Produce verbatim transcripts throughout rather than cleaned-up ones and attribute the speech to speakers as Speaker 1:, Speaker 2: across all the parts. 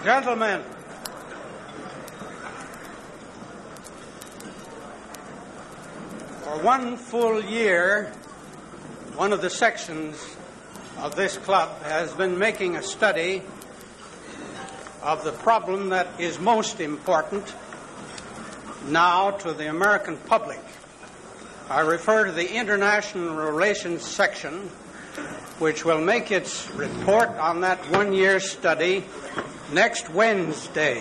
Speaker 1: Gentlemen, for one full year, one of the sections of this club has been making a study of the problem that is most important now to the American public. I refer to the International Relations section, which will make its report on that one-year study next Wednesday.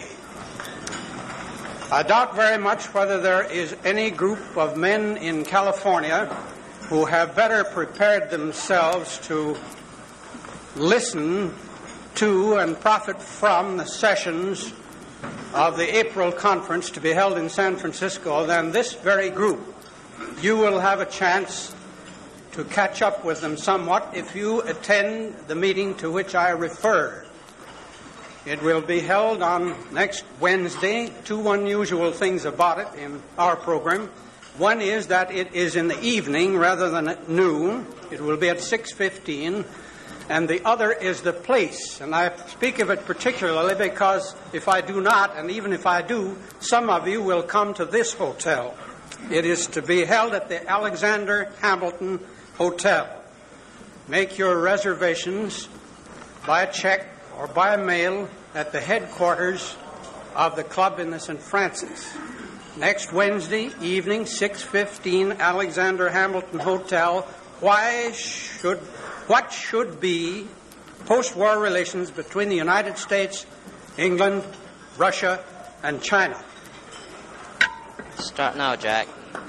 Speaker 1: I doubt very much whether there is any group of men in California who have better prepared themselves to listen to and profit from the sessions of the April conference to be held in San Francisco than this very group. You will have a chance to catch up with them somewhat if you attend the meeting to which I refer. It will be held on next Wednesday. Two unusual things about it in our program. One is that it is in the evening rather than at noon. It will be at six fifteen. And the other is the place. And I speak of it particularly because if I do not, and even if I do, some of you will come to this hotel. It is to be held at the Alexander Hamilton Hotel. Make your reservations by check or by mail at the headquarters of the club in the Saint Francis. Next Wednesday evening, six fifteen, Alexander Hamilton Hotel. Why should, what should be post-war relations between the United States, England, Russia, and China?
Speaker 2: Start now, Jack.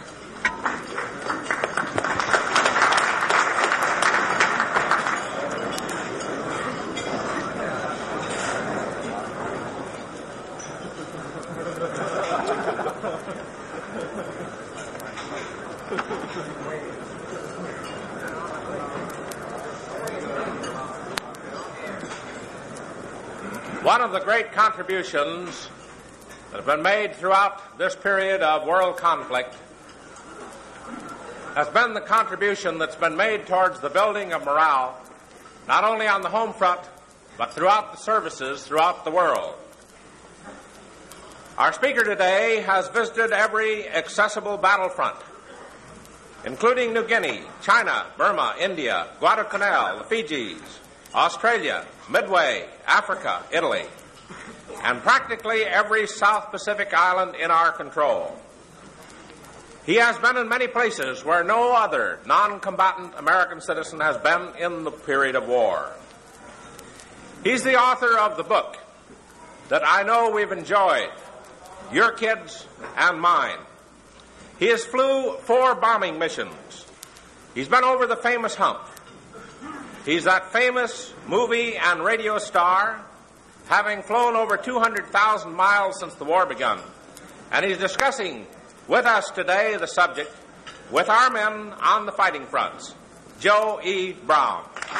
Speaker 3: One of the great contributions that have been made throughout this period of world conflict has been the contribution that's been made towards the building of morale, not only on the home front, but throughout the services throughout the world. Our speaker today has visited every accessible battlefront, including New Guinea, China, Burma, India, Guadalcanal, the Fijis, Australia, Midway, Africa, Italy, and practically every South Pacific island in our control. He has been in many places where no other non-combatant American citizen has been in the period of war. He's the author of the book that I know we've enjoyed, Your Kids and Mine. He has flew four bombing missions. He's been over the famous hump. He's that famous movie and radio star, having flown over two hundred thousand miles since the war begun. And he's discussing with us today the subject, with our men on the fighting fronts, Joe E. Brown.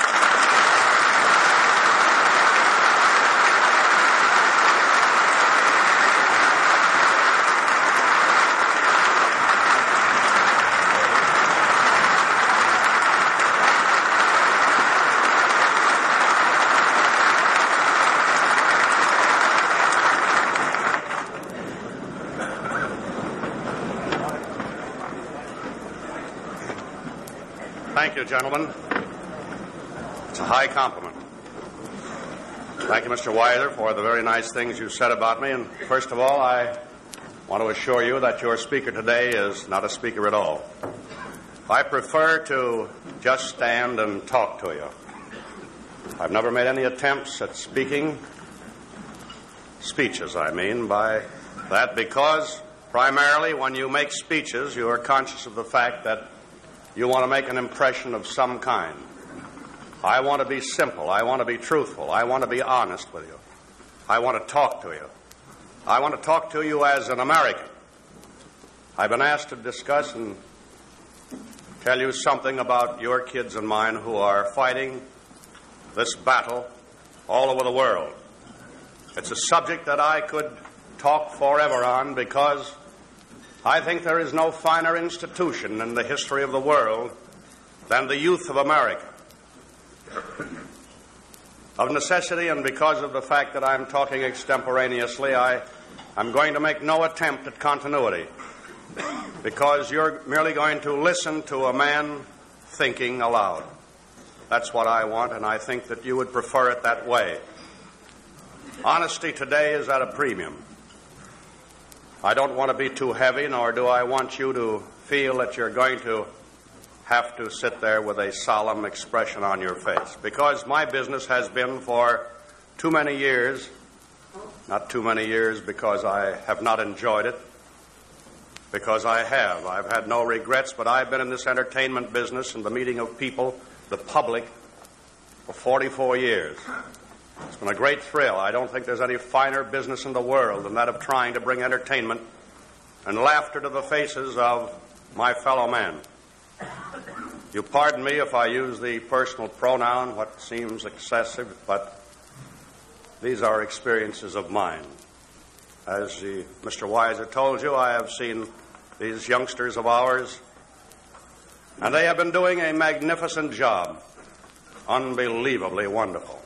Speaker 4: Thank you, gentlemen. It's a high compliment. Thank you, Mister Weiser, for the very nice things you said about me. And first of all, I want to assure you that your speaker today is not a speaker at all. I prefer to just stand and talk to you. I've never made any attempts at speaking, speeches, I mean, by that, because primarily when you make speeches, you are conscious of the fact that you want to make an impression of some kind. I want to be simple. I want to be truthful. I want to be honest with you. I want to talk to you. I want to talk to you as an American. I've been asked to discuss and tell you something about your kids and mine who are fighting this battle all over the world. It's a subject that I could talk forever on because I think there is no finer institution in the history of the world than the youth of America. Of necessity, and because of the fact that I'm talking extemporaneously, I, I'm going to make no attempt at continuity, because you're merely going to listen to a man thinking aloud. That's what I want, and I think that you would prefer it that way. Honesty today is at a premium. I don't want to be too heavy, nor do I want you to feel that you're going to have to sit there with a solemn expression on your face, because my business has been for too many years, not too many years because I have not enjoyed it, because I have. I've had no regrets, but I've been in this entertainment business and the meeting of people, the public, for forty-four years. It's been a great thrill. I don't think there's any finer business in the world than that of trying to bring entertainment and laughter to the faces of my fellow men. You pardon me if I use the personal pronoun, what seems excessive, but these are experiences of mine. As the, Mister Weiser told you, I have seen these youngsters of ours, and they have been doing a magnificent job, unbelievably wonderful.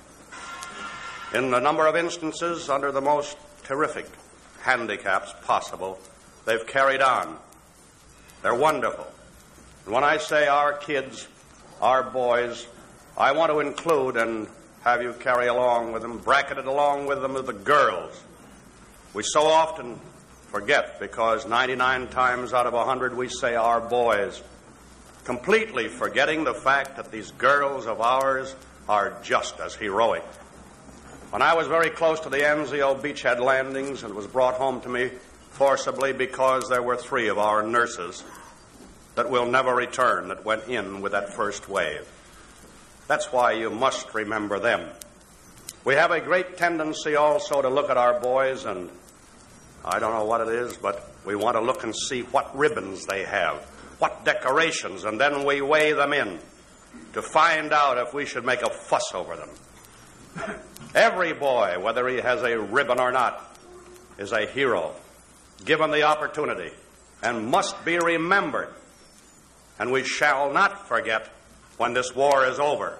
Speaker 4: In a number of instances, under the most terrific handicaps possible, they've carried on. They're wonderful. And when I say our kids, our boys, I want to include and have you carry along with them, bracketed along with them, are the girls. We so often forget, because ninety-nine times out of one hundred we say our boys, completely forgetting the fact that these girls of ours are just as heroic. When I was very close to the Anzio beachhead landings, and it was brought home to me forcibly because there were three of our nurses that will never return that went in with that first wave. That's why you must remember them. We have a great tendency also to look at our boys, and I don't know what it is, but we want to look and see what ribbons they have, what decorations, and then we weigh them in to find out if we should make a fuss over them. Every boy, whether he has a ribbon or not, is a hero, given the opportunity, and must be remembered. And we shall not forget when this war is over.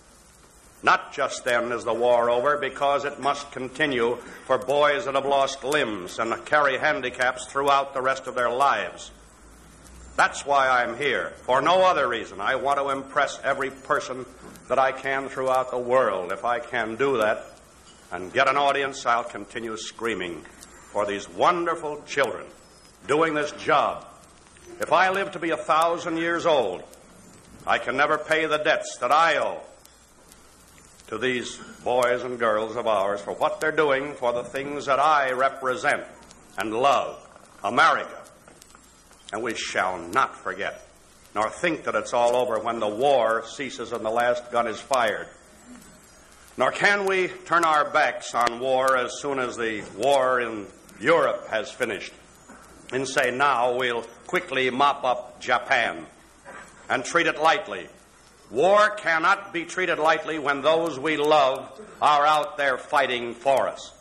Speaker 4: Not just then is the war over, because it must continue for boys that have lost limbs and carry handicaps throughout the rest of their lives. That's why I'm here, for no other reason. I want to impress every person that I can throughout the world. If I can do that and get an audience, I'll continue screaming for these wonderful children doing this job. If I live to be a thousand years old, I can never pay the debts that I owe to these boys and girls of ours for what they're doing for the things that I represent and love, America. And we shall not forget, nor think that it's all over when the war ceases and the last gun is fired. Nor can we turn our backs on war as soon as the war in Europe has finished and say, now we'll quickly mop up Japan and treat it lightly. War cannot be treated lightly when those we love are out there fighting for us.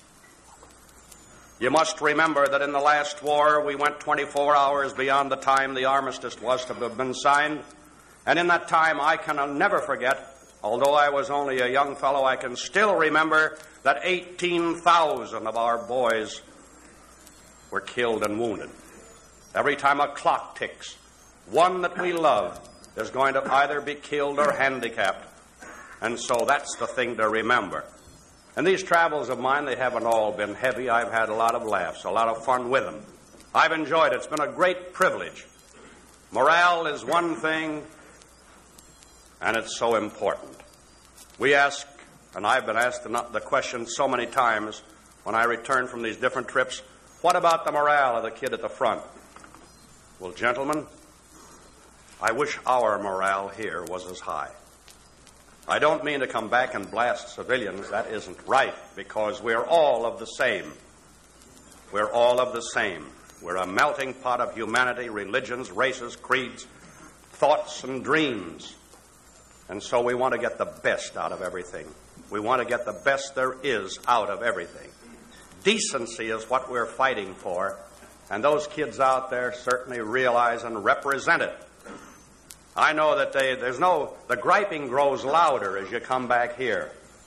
Speaker 4: You must remember that in the last war we went twenty-four hours beyond the time the armistice was to have been signed. And in that time I can never forget, although I was only a young fellow, I can still remember that eighteen thousand of our boys were killed and wounded. Every time a clock ticks, one that we love is going to either be killed or handicapped. And so that's the thing to remember. And these travels of mine, they haven't all been heavy. I've had a lot of laughs, a lot of fun with them. I've enjoyed it. It's been a great privilege. Morale is one thing, and it's so important. We ask, and I've been asked the question so many times when I return from these different trips, what about the morale of the kid at the front? Well, gentlemen, I wish our morale here was as high. I don't mean to come back and blast civilians. That isn't right, because we're all of the same. We're all of the same. We're a melting pot of humanity, religions, races, creeds, thoughts, and dreams. And so we want to get the best out of everything. We want to get the best there is out of everything. Decency is what we're fighting for, and those kids out there certainly realize and represent it. I know that they, there's no, the griping grows louder as you come back here.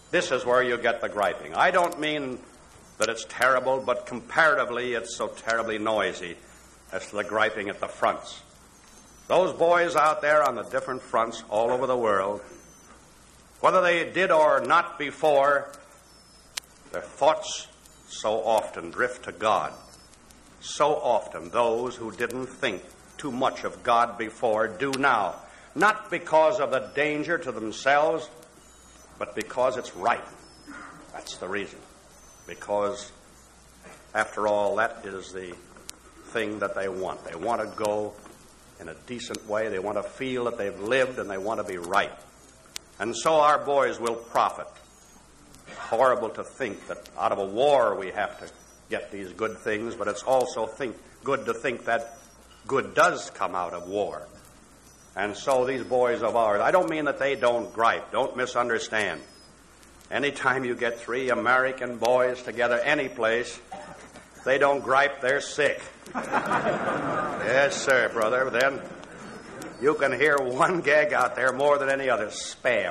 Speaker 4: This is where you get the griping. I don't mean that it's terrible, but comparatively it's so terribly noisy as to the griping at the fronts. Those boys out there on the different fronts all over the world, whether they did or not before, their thoughts so often drift to God. So often those who didn't think too much of God before do now. Not because of the danger to themselves, but because it's right. That's the reason. Because, after all, that is the thing that they want. They want to go in a decent way. They want to feel that they've lived, and they want to be right. And so our boys will profit. Horrible to think that out of a war we have to get these good things, but it's also think, good to think that good does come out of war. And so these boys of ours, I don't mean that they don't gripe. Don't misunderstand. Anytime you get three American boys together any place, they don't gripe, they're sick. Yes, sir, brother. Then you can hear one gag out there more than any other, spam.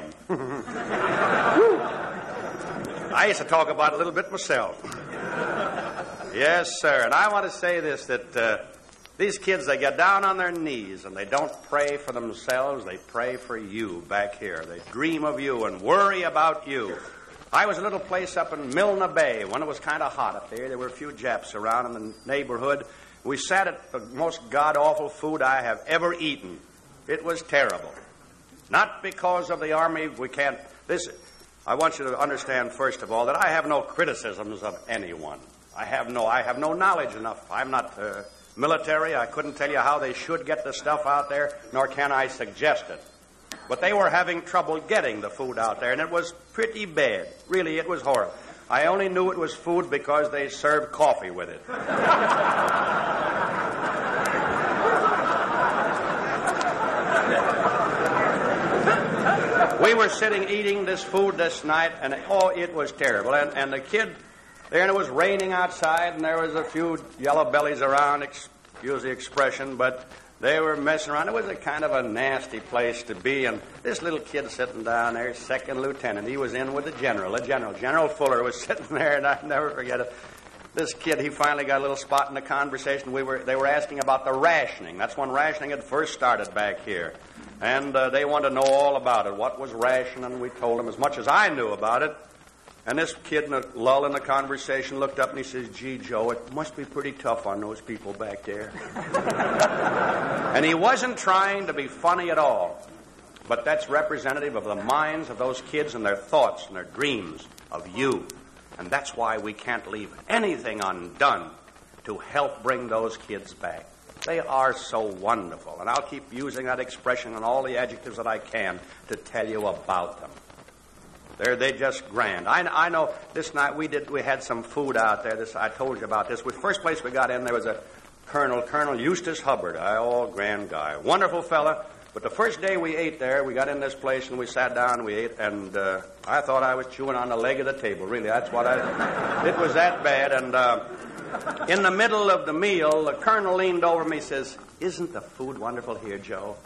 Speaker 4: I used to talk about it a little bit myself. Yes, sir. And I want to say this, that uh, these kids, they get down on their knees and they don't pray for themselves. They pray for you back here. They dream of you and worry about you. I was a little place up in Milne Bay when it was kind of hot up there. There were a few Japs around in the neighborhood. We sat at the most god-awful food I have ever eaten. It was terrible. Not because of the Army. We can't... This, I want you to understand, first of all, that I have no criticisms of anyone. I have no, I have no knowledge enough. I'm not uh, military. I couldn't tell you how they should get the stuff out there, nor can I suggest it. But they were having trouble getting the food out there, and it was pretty bad. Really, it was horrible. I only knew it was food because they served coffee with it. We were sitting eating this food this night, and oh, it was terrible. And, and the kid... There, and it was raining outside, and there was a few yellow bellies around, excuse the expression, but they were messing around. It was a kind of a nasty place to be, and this little kid sitting down there, second lieutenant, he was in with the general, the general. General Fuller was sitting there, and I'll never forget it. This kid, he finally got a little spot in the conversation. We were, they were asking about the rationing. That's when rationing had first started back here. And uh, they wanted to know all about it, what was rationing. We told them as much as I knew about it. And this kid, in a lull in the conversation, looked up and he says, "Gee, Joe, it must be pretty tough on those people back there." And he wasn't trying to be funny at all. But that's representative of the minds of those kids and their thoughts and their dreams of you. And that's why we can't leave anything undone to help bring those kids back. They are so wonderful. And I'll keep using that expression and all the adjectives that I can to tell you about them. They're, they're just grand. I, I know this night we did we had some food out there. This I told you about this. The first place we got in, there was a colonel, Colonel Eustace Hubbard. Oh, grand guy. Wonderful fella. But the first day we ate there, we got in this place and we sat down and we ate, and uh, I thought I was chewing on the leg of the table. Really, that's what I... It was that bad. And uh, in the middle of the meal, the colonel leaned over me and says, "Isn't the food wonderful here, Joe?"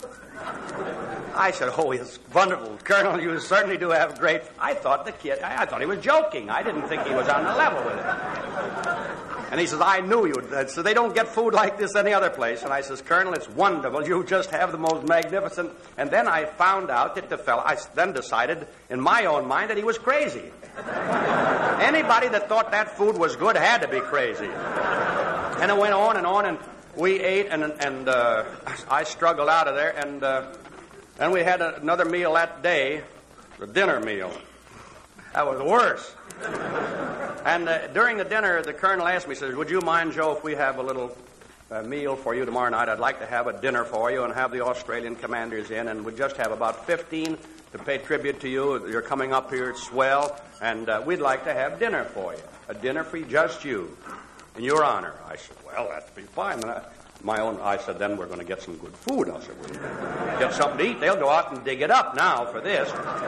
Speaker 4: I said, "Oh, it's wonderful, Colonel. You certainly do have great..." I thought the kid, I, I thought he was joking. I didn't think he was on the level with it. And he says, "I knew you." So they don't get food like this any other place. And I says, "Colonel, it's wonderful. You just have the most magnificent..." And then I found out that the fellow, I then decided in my own mind that he was crazy. Anybody that thought that food was good had to be crazy. And it went on and on, and we ate, and and uh, I struggled out of there, and uh, then we had another meal that day, the dinner meal. That was worse. And uh, during the dinner, the colonel asked me, he says, "Would you mind, Joe, if we have a little uh, meal for you tomorrow night? I'd like to have a dinner for you and have the Australian commanders in, and we'd just have about fifteen to pay tribute to you. You're coming up here, it's swell, and uh, we'd like to have dinner for you, a dinner for just you, in your honor." I said, "Well, that'd be fine." And I, my own, I said, "Then we're going to get some good food." I said, "We'll get something to eat. They'll go out and dig it up now for this."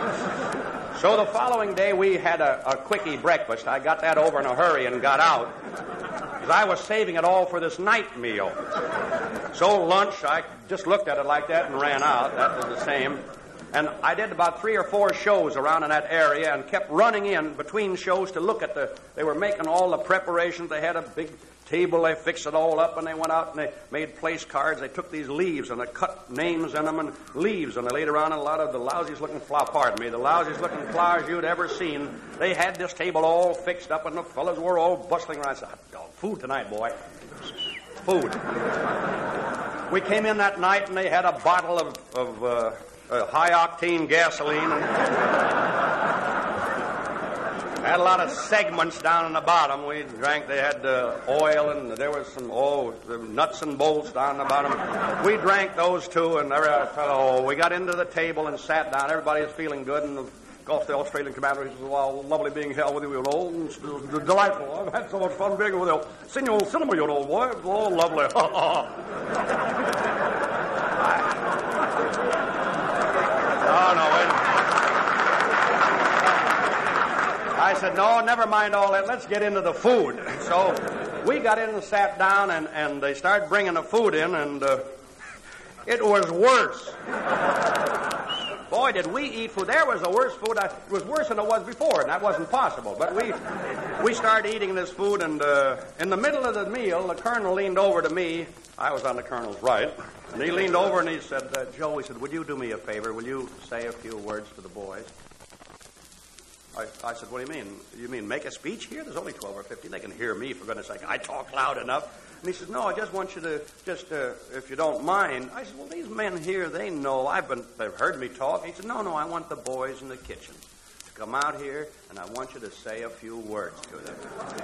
Speaker 4: So the following day, we had a, a quickie breakfast. I got that over in a hurry and got out, because I was saving it all for this night meal. So lunch, I just looked at it like that and ran out. That was the same. And I did about three or four shows around in that area and kept running in between shows to look at the, they were making all the preparations. They had a big table, they fixed it all up, and they went out and they made place cards. They took these leaves and they cut names in them and leaves, and they laid around in a lot of the lousiest looking flowers, pardon me, the lousiest looking flowers you'd ever seen. They had this table all fixed up, and the fellas were all bustling around. I said, oh, food tonight, boy. Food. We came in that night, and they had a bottle of, of uh, uh, high-octane gasoline. And had a lot of segments down in the bottom. We drank, they had uh, oil, and there was some, oh, the nuts and bolts down the bottom. We drank those too, and every, oh, we got into the table and sat down. Everybody was feeling good, and the Gulf, the Australian commander, he says, well, lovely being here with you, you know, it's, it's delightful. I've had so much fun being with you. Senor Cinema, you know, boy, it's all lovely. Oh, no, wait. I said, no, never mind all that. Let's get into the food. So we got in and sat down, and, and they started bringing the food in, and uh, it was worse. Boy, did we eat food. There was the worst food. I, it was worse than it was before, and that wasn't possible. But we we started eating this food, and uh, in the middle of the meal, the colonel leaned over to me. I was on the colonel's right. And he leaned over and he said, uh, Joe, he said, would you do me a favor? Will you say a few words to the boys? I, I said, what do you mean? You mean make a speech here? There's only twelve or fifteen. They can hear me, for goodness sake. I talk loud enough. And he says, no, I just want you to, just, uh, if you don't mind. I said, well, these men here, they know. I've been, they've heard me talk. He said, no, no, I want the boys in the kitchen to come out here, and I want you to say a few words to them.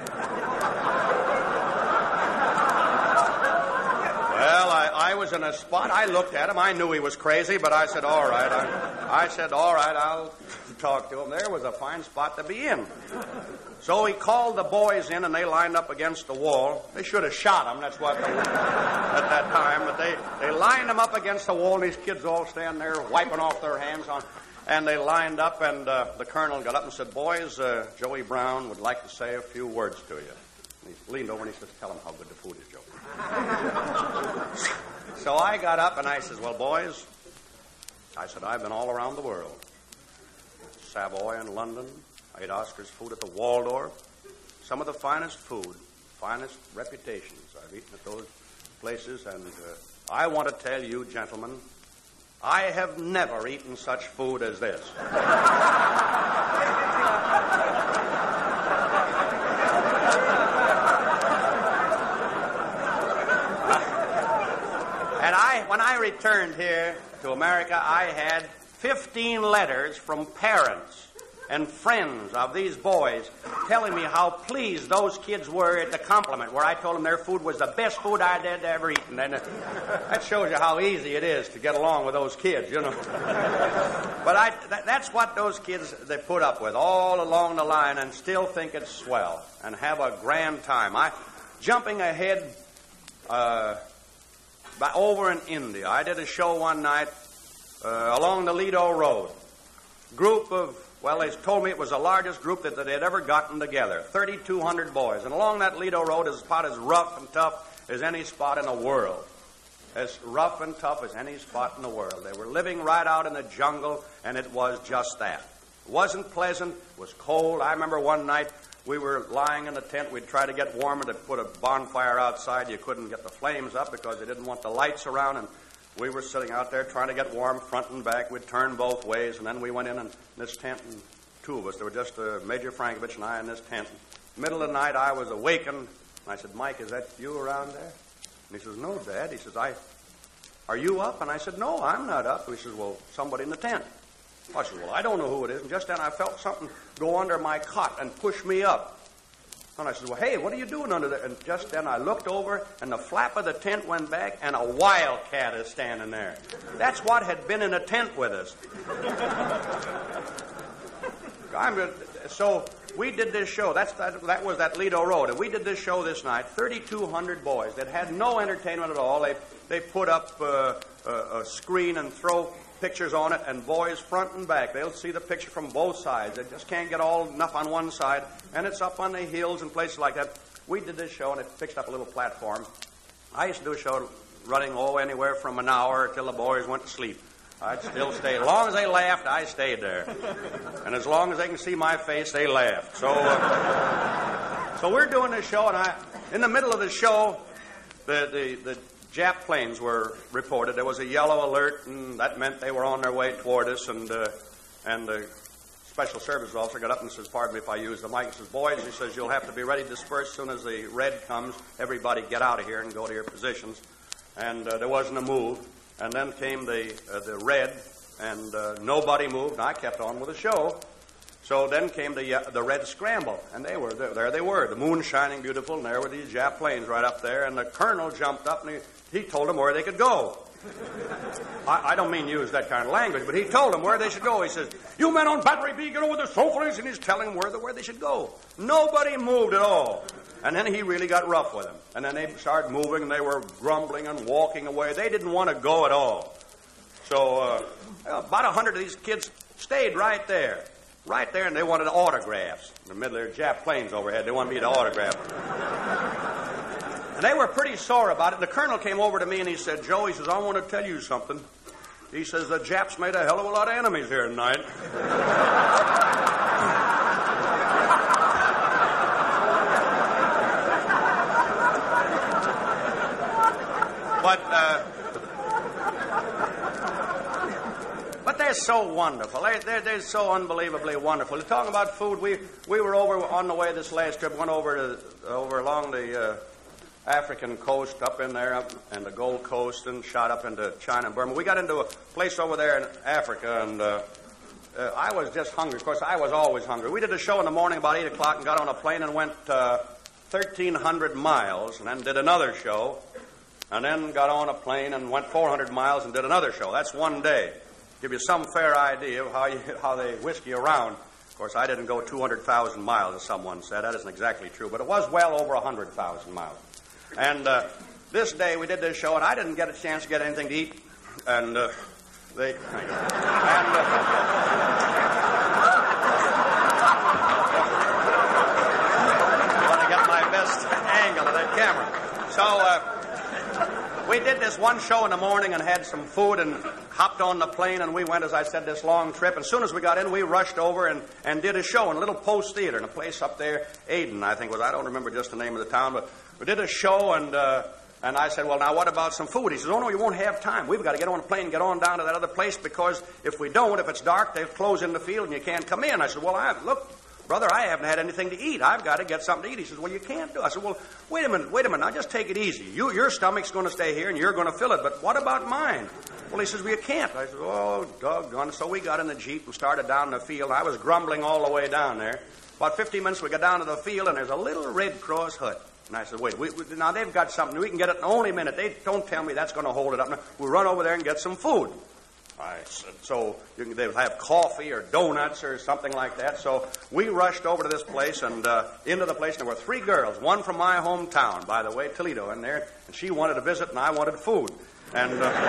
Speaker 4: Well, I, I was in a spot. I looked at him. I knew he was crazy, but I said, all right. I, I said, all right, I'll talk to him. There was a fine spot to be in. So he called the boys in, and they lined up against the wall. They should have shot them. That's what they, at that time. But they, they lined them up against the wall, and these kids all standing there wiping off their hands on. And they lined up, and uh, the colonel got up and said, boys, uh, Joey Brown would like to say a few words to you. And he leaned over and he said, tell them how good the food is, Joe. So I got up and I said, well, boys, I said, I've been all around the world. Savoy and London. I ate Oscar's food at the Waldorf. Some of the finest food, finest reputations I've eaten at those places. And uh, I want to tell you, gentlemen, I have never eaten such food as this. And I, when I returned here to America, I had fifteen letters from parents and friends of these boys telling me how pleased those kids were at the compliment, where I told them their food was the best food I'd ever eaten. And uh, that shows you how easy it is to get along with those kids, you know. But I, that, that's what those kids, they put up with all along the line and still think it's swell and have a grand time. I, jumping ahead, uh, by, over in India, I did a show one night uh, along the Lido Road. Group of, well, they told me it was the largest group that, that they had ever gotten together, thirty-two hundred boys. And along that Lido Road is about as rough and tough as any spot in the world. As rough and tough as any spot in the world. They were living right out in the jungle, and it was just that. It wasn't pleasant. It was cold. I remember one night we were lying in a tent. We'd try to get warmer to put a bonfire outside. You couldn't get the flames up because they didn't want the lights around, and we were sitting out there trying to get warm front and back. We'd turn both ways, and then we went in, and this tent, and two of us, there were just uh, Major Frankovich and I in this tent. Middle of the night, I was awakened, and I said, Mike, is that you around there? And he says, no, Dad. He says, I, are you up? And I said, no, I'm not up. He says, well, somebody in the tent. I said, well, I don't know who it is. And just then I felt something go under my cot and push me up. And I said, well, hey, what are you doing under there? And just then I looked over, and the flap of the tent went back, and a wildcat is standing there. That's what had been in the tent with us. I'm, so we did this show. That's, that, that was that Lido Road. And we did this show this night, thirty-two hundred boys that had no entertainment at all. They, they put up uh, a, a screen and throw pictures on it, and boys front and back. They'll see the picture from both sides. They just can't get all enough on one side, and it's up on the hills and places like that. We did this show, and it fixed up a little platform. I used to do a show running, oh, anywhere from an hour till the boys went to sleep. I'd still stay. As long as they laughed, I stayed there. And as long as they can see my face, they laughed. So, uh, so we're doing this show, and I, in the middle of the show, the, the, the Jap planes were reported. There was a yellow alert, and that meant they were on their way toward us, and uh, and the special services officer got up and says, pardon me if I use the mic. He says, boys, he says, you'll have to be ready to disperse as soon as the red comes. Everybody get out of here and go to your positions. And uh, there wasn't a move. And then came the uh, the red, and uh, nobody moved, and I kept on with the show. So then came the uh, the red scramble, and they were there, there they were, the moon shining beautiful, and there were these Jap planes right up there, and the colonel jumped up, and he, he told them where they could go. I, I don't mean use that kind of language, but he told them where they should go. He says, you men on Battery B, get over the sofas, and he's telling them where, the, where they should go. Nobody moved at all. And then he really got rough with them. And then they started moving, and they were grumbling and walking away. They didn't want to go at all. So uh, about a hundred of these kids stayed right there. Right there, and they wanted autographs. In the middle of their Jap planes overhead, they wanted me to autograph them. And they were pretty sore about it. The colonel came over to me, and he said, Joe, he says, I want to tell you something. He says, the Japs made a hell of a lot of enemies here tonight. But, uh, but they're so wonderful. They, they're, they're so unbelievably wonderful. Talking about food, we we were over on the way this last trip, went over to over along the uh, African coast, up in there, up and the Gold Coast, and shot up into China and Burma. We got into a place over there in Africa, and uh, uh, I was just hungry. Of course, I was always hungry. We did a show in the morning about eight o'clock and got on a plane and went uh, thirteen hundred miles, and then did another show. And then got on a plane and went four hundred miles and did another show. That's one day. Give you some fair idea of how you, how they whisk you around. Of course, I didn't go two hundred thousand miles, as someone said. That isn't exactly true, but it was well over one hundred thousand miles. And uh, this day we did this show, and I didn't get a chance to get anything to eat. And uh, they... And, uh, I want to get my best angle of that camera. So... Uh, We did this one show in the morning and had some food and hopped on the plane, and we went, as I said, this long trip. And as soon as we got in, we rushed over and, and did a show in a little Post Theater in a place up there, Aden, I think was. I don't remember just the name of the town, but we did a show, and uh, and I said, well, now what about some food? He says, oh, no, you won't have time. We've got to get on a plane and get on down to that other place, because if we don't, if it's dark, they've closed in the field and you can't come in. I said, well, I look... Brother, I haven't had anything to eat. I've got to get something to eat. He says, well, you can't do it. I said, well, wait a minute, wait a minute. Now, just take it easy. You, your stomach's going to stay here, and you're going to fill it. But what about mine? Well, he says, well, you can't. I said, oh, doggone. So we got in the Jeep and started down the field. I was grumbling all the way down there. About fifteen minutes, we got down to the field, and there's a little Red Cross hut. And I said, wait, we, we, now they've got something. We can get it in only a minute. They don't tell me that's going to hold it up. Now, we'll run over there and get some food. I said, so you can, they would have coffee or donuts or something like that. So we rushed over to this place and uh, into the place. And there were three girls, one from my hometown, by the way, Toledo, in there. And she wanted to visit, and I wanted food. And uh,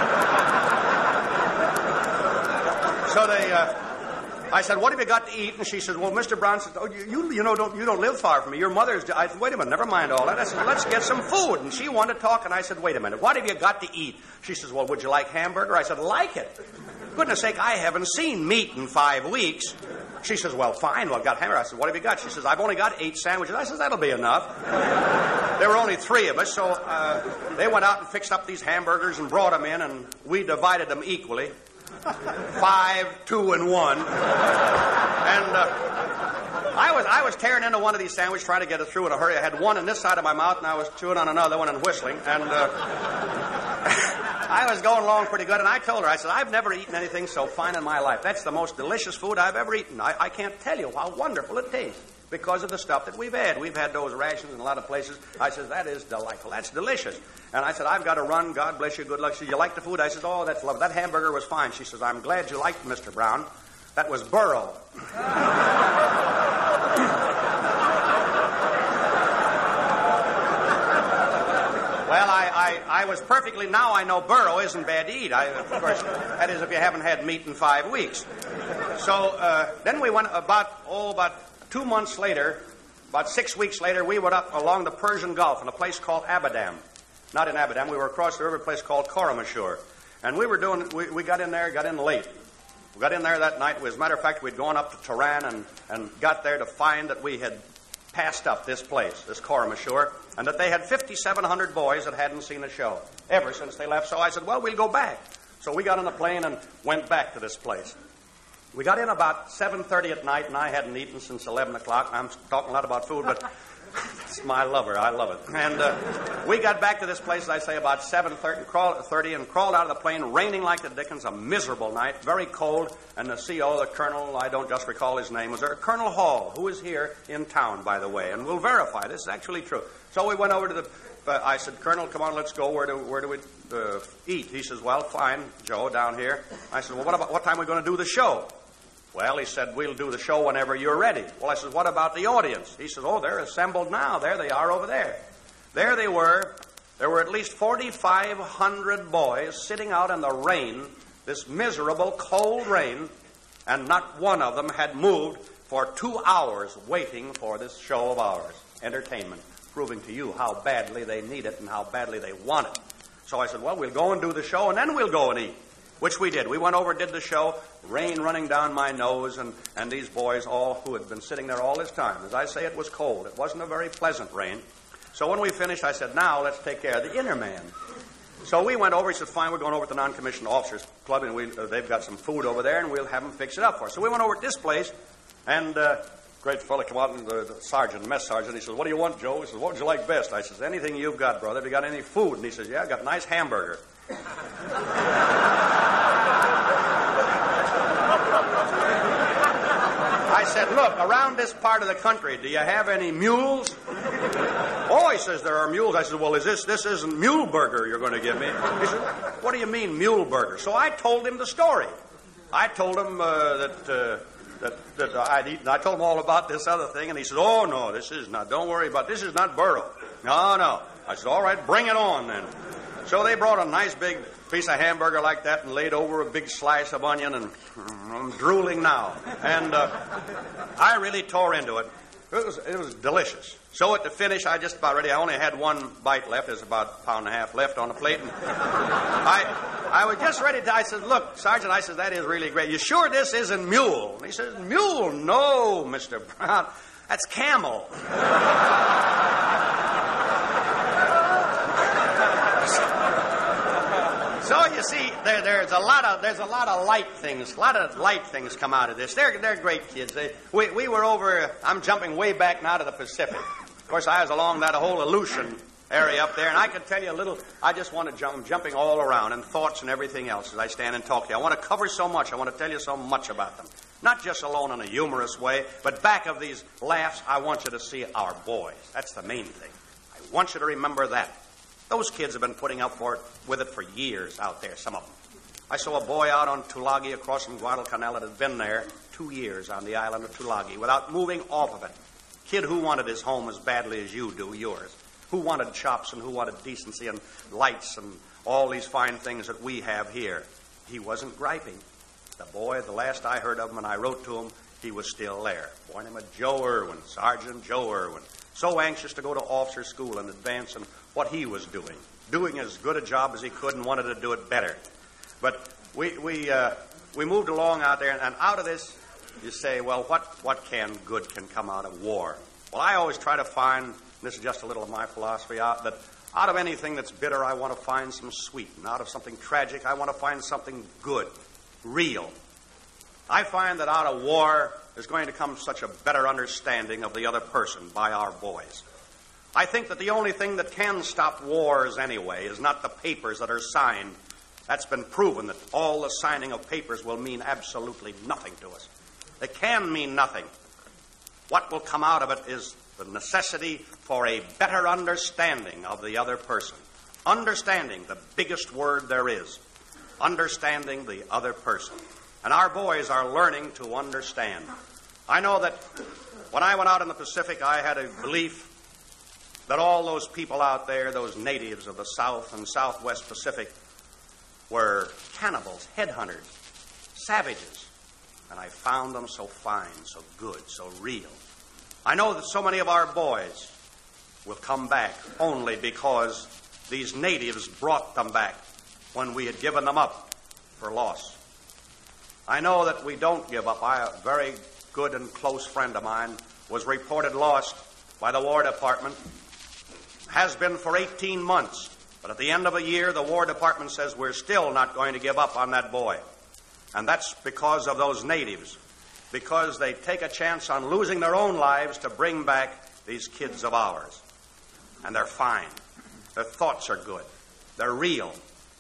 Speaker 4: so they, uh, I said, what have you got to eat? And she said, well, Mister Brown says, oh, you, you, you know, don't, you don't live far from me. Your mother's... I said, wait a minute, never mind all that. I said, let's get some food. And she wanted to talk, and I said, wait a minute, what have you got to eat? She says, well, would you like hamburger? I said, like it. Goodness sake, I haven't seen meat in five weeks. She says, well, fine, well, I've got hamburger. I said, what have you got? She says, I've only got eight sandwiches. I said, that'll be enough. There were only three of us, so uh, they went out and fixed up these hamburgers and brought them in, and we divided them equally. Five, two, and one. And uh, I was I was tearing into one of these sandwiches, trying to get it through in a hurry. I had one in this side of my mouth, and I was chewing on another one and whistling. And uh, I was going along pretty good, and I told her, I said, I've never eaten anything so fine in my life. That's the most delicious food I've ever eaten. I, I can't tell you how wonderful it tastes because of the stuff that we've had. We've had those rations in a lot of places. I said, that is delightful. That's delicious. And I said, I've got to run. God bless you. Good luck. She said, you like the food? I said, oh, that's lovely. That hamburger was fine. She says, I'm glad you liked it, Mister Brown. That was Burro. Well, I, I, I was perfectly... Now I know Burro isn't bad to eat. I, of course, that is if you haven't had meat in five weeks. So uh, then we went about, oh, about two months later, about six weeks later, we went up along the Persian Gulf in a place called Abadan. Not in Abadan. We were across the river, a place called Koramashur. And we were doing, we, we got in there, got in late. We got in there that night. As a matter of fact, we'd gone up to Tehran and, and got there to find that we had passed up this place, this Kormashur, and that they had fifty-seven hundred boys that hadn't seen a show ever since they left. So I said, well, we'll go back. So we got on the plane and went back to this place. We got in about seven thirty at night, and I hadn't eaten since eleven o'clock. I'm talking a lot about food, but it's my lover. I love it. And uh, we got back to this place, as I say, about seven thirty and crawled out of the plane, raining like the dickens, a miserable night, very cold. And the C O, the colonel, I don't just recall his name, was there. Colonel Hall, who is here in town, by the way, and we'll verify this is actually true. So we went over to the, uh, I said, Colonel, come on, let's go. Where do, where do we uh, eat? He says, well, fine, Joe, down here. I said, well, what about what time are we going to do the show? Well, he said, we'll do the show whenever you're ready. Well, I said, what about the audience? He says, oh, they're assembled now. There they are over there. There they were. There were at least forty-five hundred boys sitting out in the rain, this miserable, cold rain, and not one of them had moved for two hours waiting for this show of ours, entertainment, proving to you how badly they need it and how badly they want it. So I said, well, we'll go and do the show, and then we'll go and eat. Which we did. We went over, did the show, rain running down my nose, and, and these boys all who had been sitting there all this time. As I say, it was cold. It wasn't a very pleasant rain. So when we finished, I said, now let's take care of the inner man. So we went over. He said, fine, we're going over to the non-commissioned officers club, and we, uh, they've got some food over there, and we'll have them fix it up for us. So we went over to this place, and uh, great fella came out, and the, the sergeant, the mess sergeant, he says, what do you want, Joe? He says, what would you like best? I says, anything you've got, brother. Have you got any food? And he says, yeah, I got a nice hamburger. I said, look, around this part of the country, do you have any mules? Oh, he says, there are mules. I said, well, is this, this isn't mule burger you're going to give me. He said, what do you mean mule burger? So I told him the story. I told him uh, that, uh, that, that I'd eaten. I told him all about this other thing, and he said, oh, no, this is not, don't worry about, this is not burro. No, no. I said, all right, bring it on then. So they brought a nice big piece of hamburger like that and laid over a big slice of onion, and I'm drooling now. And uh, I really tore into it. It was, it was delicious. So at the finish, I just about ready. I only had one bite left. There's about a pound and a half left on the plate. And I, I was just ready to, I said, look, Sergeant, I said, that is really great. You sure this isn't mule? And he says, mule? No, Mister Brown. That's camel. So you see, there, there's a lot of there's a lot of light things, a lot of light things come out of this. They're they're great kids. They, we we were over. I'm jumping way back now to the Pacific. Of course, I was along that whole Aleutian area up there, and I could tell you a little. I just want to jump, I'm jumping all around, and thoughts and everything else as I stand and talk to you. I want to cover so much. I want to tell you so much about them. Not just alone in a humorous way, but back of these laughs, I want you to see our boys. That's the main thing. I want you to remember that. Those kids have been putting up for it, with it for years out there, some of them. I saw a boy out on Tulagi across from Guadalcanal that had been there two years on the island of Tulagi without moving off of it. Kid who wanted his home as badly as you do yours. Who wanted chops and who wanted decency and lights and all these fine things that we have here. He wasn't griping. The boy, the last I heard of him and I wrote to him, he was still there. Boy named Joe Irwin, Sergeant Joe Irwin. So anxious to go to officer school and advance in what he was doing. Doing as good a job as he could and wanted to do it better. But we we uh, we moved along out there, and out of this, you say, well, what, what can good can come out of war? Well, I always try to find, this is just a little of my philosophy, out that out of anything that's bitter, I want to find some sweet. And out of something tragic, I want to find something good, real. I find that out of war is going to come such a better understanding of the other person by our boys. I think that the only thing that can stop wars anyway is not the papers that are signed. That's been proven that all the signing of papers will mean absolutely nothing to us. They can mean nothing. What will come out of it is the necessity for a better understanding of the other person. Understanding, the biggest word there is. Understanding the other person. And our boys are learning to understand. I know that when I went out in the Pacific, I had a belief that all those people out there, those natives of the South and Southwest Pacific, were cannibals, headhunters, savages. And I found them so fine, so good, so real. I know that so many of our boys will come back only because these natives brought them back. when we had given them up for loss. I know that we don't give up. I, a very good and close friend of mine was reported lost by the War Department, has been for eighteen months. But at the end of a year, the War Department says we're still not going to give up on that boy. And that's because of those natives, because they take a chance on losing their own lives to bring back these kids of ours. And they're fine. Their thoughts are good. They're real.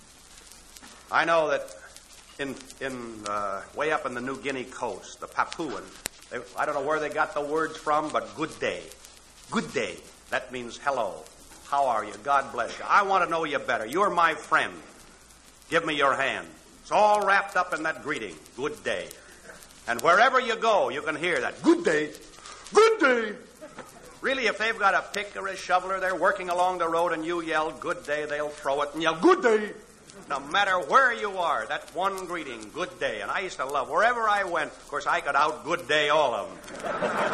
Speaker 4: I know that in in uh, way up in the New Guinea coast, the Papuan, they, I don't know where they got the words from, but good day. Good day. That means hello. How are you? God bless you. I want to know you better. You're my friend. Give me your hand. It's all wrapped up in that greeting. Good day. And wherever you go, you can hear that. Good day. Good day. Really, if they've got a pick or a shovel or they're working along the road and you yell, good day, they'll throw it and yell, good day. No matter where you are, that one greeting, good day. And I used to love, wherever I went, of course, I could out good day all of them.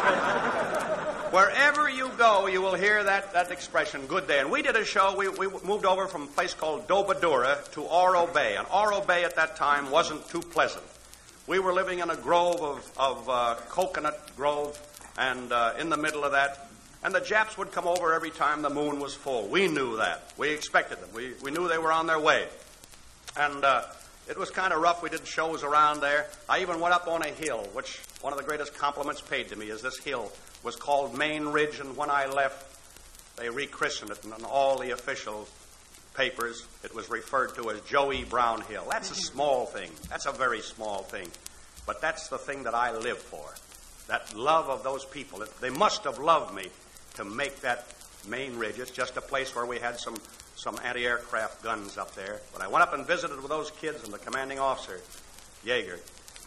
Speaker 4: Wherever you go, you will hear that, that expression, good day. And we did a show, we, we moved over from a place called Dobadura to Oro Bay. And Oro Bay at that time wasn't too pleasant. We were living in a grove of, of uh, coconut grove, and uh, in the middle of that, and the Japs would come over every time the moon was full. We knew that. We expected them. We, we knew they were on their way. And uh, it was kind of rough. We did shows around there. I even went up on a hill, which one of the greatest compliments paid to me is this hill was called Main Ridge, and when I left, they rechristened it, and on all the official papers, it was referred to as Joe E. Brown Hill. That's a small thing. That's a very small thing. But that's the thing that I live for, that love of those people. They must have loved me to make that Main Ridge. It's just a place where we had some, some anti-aircraft guns up there. When I went up and visited with those kids and the commanding officer, Yeager,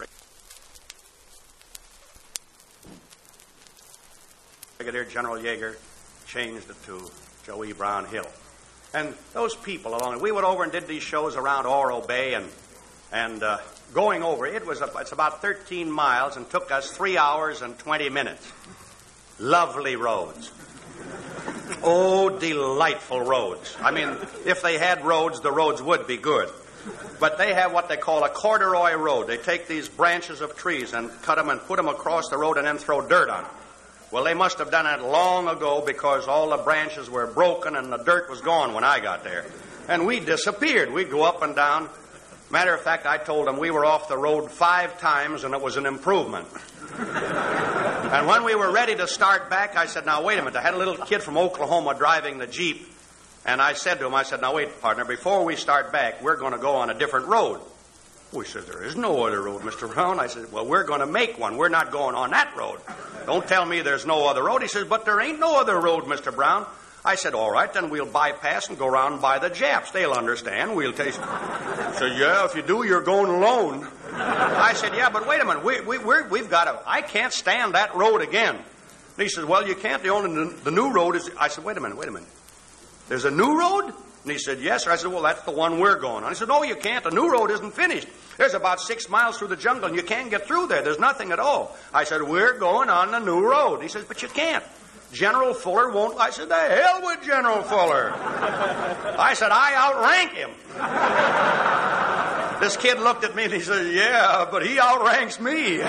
Speaker 4: Brigadier General Yeager, changed it to Joe E. Brown Hill. And those people along it, we went over and did these shows around Oro Bay, and and uh, going over, it was a, it's about thirteen miles and took us three hours and twenty minutes. Lovely roads. Oh, delightful roads. I mean, if they had roads, the roads would be good. But they have what they call a corduroy road. They take these branches of trees and cut them and put them across the road and then throw dirt on them. Well, they must have done it long ago because all the branches were broken and the dirt was gone when I got there. And we disappeared. We'd go up and down. Matter of fact, I told them we were off the road five times and it was an improvement. And when we were ready to start back, I said, now, wait a minute. I had a little kid from Oklahoma driving the Jeep. And I said to him, I said, now, wait, partner, before we start back, we're going to go on a different road. We said, there is no other road, Mister Brown. I said, well, we're going to make one. We're not going on that road. Don't tell me there's no other road. He says, but there ain't no other road, Mister Brown. I said, all right, then we'll bypass and go around by the Japs. They'll understand. We'll taste. He said, yeah, if you do, you're going alone. I said, yeah, but wait a minute. We, we, we're, we've got to, I can't stand that road again. And he says, well, you can't. The only, the new road is, I said, wait a minute, wait a minute. There's a new road? And he said, yes, sir. I said, well, that's the one we're going on. He said, no, you can't. The new road isn't finished. There's about six miles through the jungle, and you can't get through there. There's nothing at all. I said, we're going on the new road. He says, but you can't. General Fuller won't. I said, the hell with General Fuller. I said, I outrank him. This kid looked at me and he said, yeah, but he outranks me.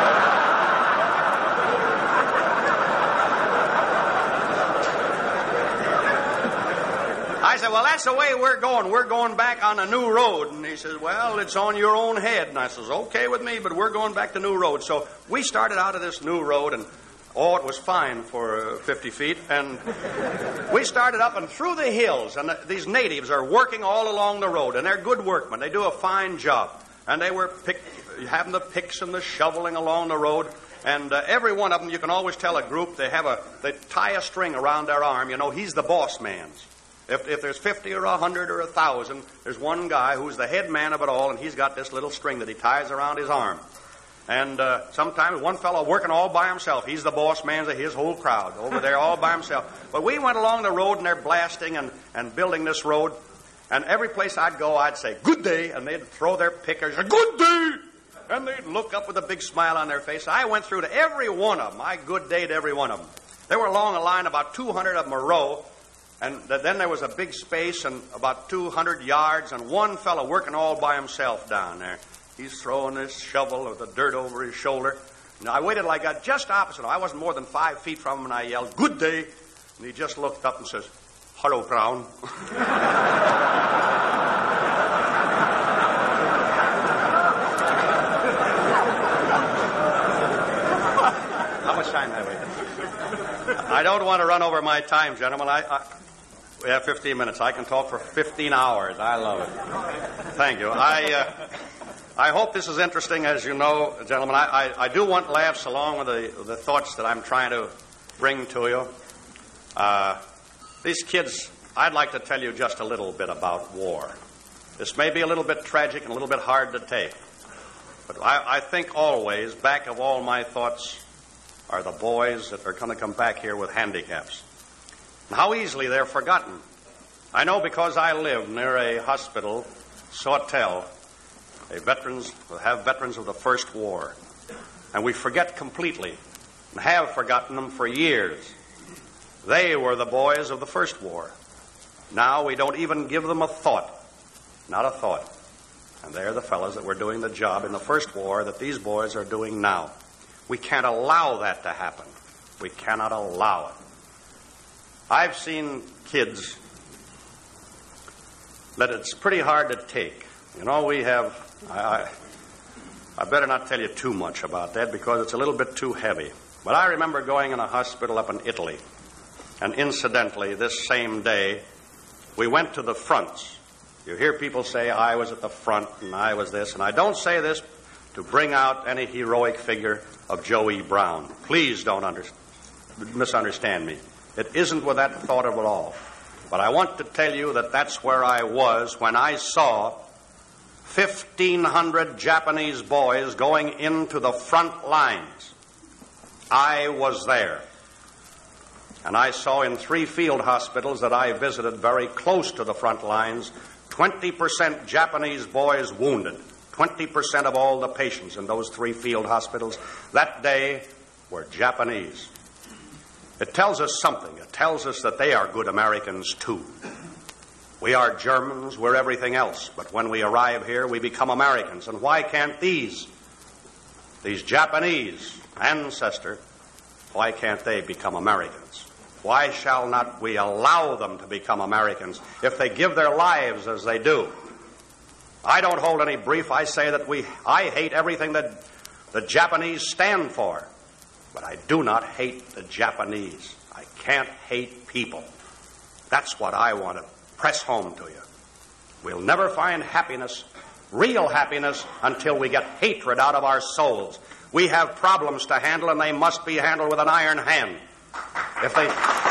Speaker 4: I said, well, that's the way we're going. We're going back on a new road. And he says, well, it's on your own head. And I says, okay with me, but we're going back to new road. So we started out of this new road, and oh, it was fine for uh, fifty feet. And we started up and through the hills, and the, these natives are working all along the road, and they're good workmen. They do a fine job. And they were pick, having the picks and the shoveling along the road. And uh, every one of them, you can always tell a group, they have a, they tie a string around their arm. You know, he's the boss man's. If, if there's fifty or a hundred or a thousand, there's one guy who's the head man of it all, and he's got this little string that he ties around his arm. And uh, sometimes one fellow working all by himself. He's the boss man of his whole crowd over there all by himself. But we went along the road, and they're blasting and, and building this road. And every place I'd go, I'd say, good day. And they'd throw their pickers, good day. And they'd look up with a big smile on their face. I went through to every one of them. I good dayed every one of them. They were along a line, about two hundred of them a row. And th- then there was a big space and about two hundred yards, and one fellow working all by himself down there. He's throwing this shovel or the dirt over his shoulder. And I waited till I got just opposite him. I wasn't more than five feet from him, and I yelled, "Good day." And he just looked up and says, "Hello, Brown." How much time have we? I don't want to run over my time, gentlemen. I, I, we have fifteen minutes. I can talk for fifteen hours. I love it. Thank you. I uh, I hope this is interesting. As you know, gentlemen, I, I, I do want laughs along with the, the thoughts that I'm trying to bring to you. Uh, these kids, I'd like to tell you just a little bit about war. This may be a little bit tragic and a little bit hard to take. But I, I think always, back of all my thoughts, are the boys that are going to come back here with handicaps. And how easily they're forgotten. I know because I live near a hospital, Sawtell. A veterans have veterans of the First War. And we forget completely, and have forgotten them for years. They were the boys of the First War. Now we don't even give them a thought. Not a thought. And they're the fellows that were doing the job in the First War that these boys are doing now. We can't allow that to happen. We cannot allow it. I've seen kids that it's pretty hard to take. You know, we have... I, I, I better not tell you too much about that because it's a little bit too heavy. But I remember going in a hospital up in Italy. And incidentally, this same day, we went to the fronts. You hear people say, I was at the front and I was this. And I don't say this to bring out any heroic figure of Joe E. Brown. Please don't under- misunderstand me. It isn't with that thought of it all. But I want to tell you that that's where I was when I saw fifteen hundred Japanese boys going into the front lines. I was there. And I saw in three field hospitals that I visited very close to the front lines, twenty percent Japanese boys wounded. twenty percent of all the patients in those three field hospitals that day were Japanese. It tells us something. It tells us that they are good Americans, too. We are Germans, we're everything else. But when we arrive here, we become Americans. And why can't these, these Japanese ancestors, why can't they become Americans? Why shall not we allow them to become Americans if they give their lives as they do? I don't hold any brief. I say that we, I hate everything that the Japanese stand for. But I do not hate the Japanese. I can't hate people. That's what I want to press home to you. We'll never find happiness, real happiness, until we get hatred out of our souls. We have problems to handle, and they must be handled with an iron hand. If they...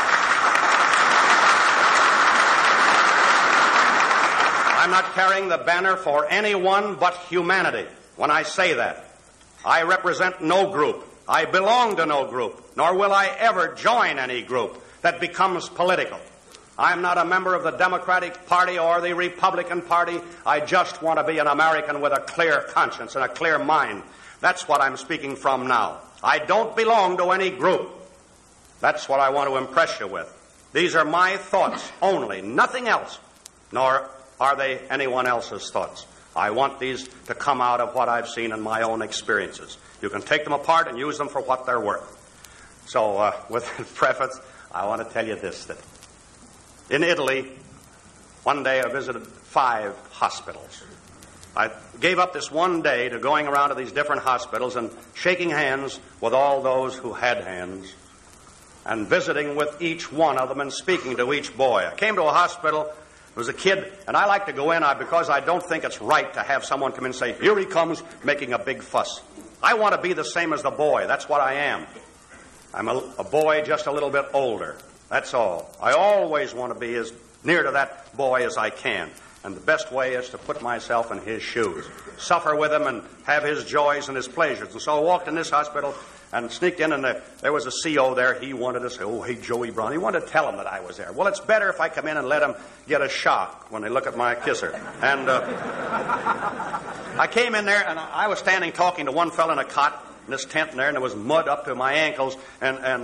Speaker 4: I'm not carrying the banner for anyone but humanity when I say that. I represent no group. I belong to no group, nor will I ever join any group that becomes political. I'm not a member of the Democratic Party or the Republican Party. I just want to be an American with a clear conscience and a clear mind. That's what I'm speaking from now. I don't belong to any group. That's what I want to impress you with. These are my thoughts only, nothing else, nor are they anyone else's thoughts. I want these to come out of what I've seen in my own experiences. You can take them apart and use them for what they're worth. So, uh, with that preface, I want to tell you this, that in Italy, one day I visited five hospitals. I gave up this one day to going around to these different hospitals and shaking hands with all those who had hands and visiting with each one of them and speaking to each boy. I came to a hospital, there was a kid, and I like to go in I, because I don't think it's right to have someone come in and say, here he comes, making a big fuss. I want to be the same as the boy. That's what I am. I'm a, a boy just a little bit older. That's all. I always want to be as near to that boy as I can. And the best way is to put myself in his shoes, suffer with him and have his joys and his pleasures. And so I walked in this hospital and sneaked in, and there, there was a C O there. He wanted to say, oh, hey, Joey Brown. He wanted to tell him that I was there. Well, it's better if I come in and let him get a shock when they look at my kisser. And uh, I came in there, and I was standing talking to one fellow in a cot in this tent in there, and there was mud up to my ankles, and, and uh,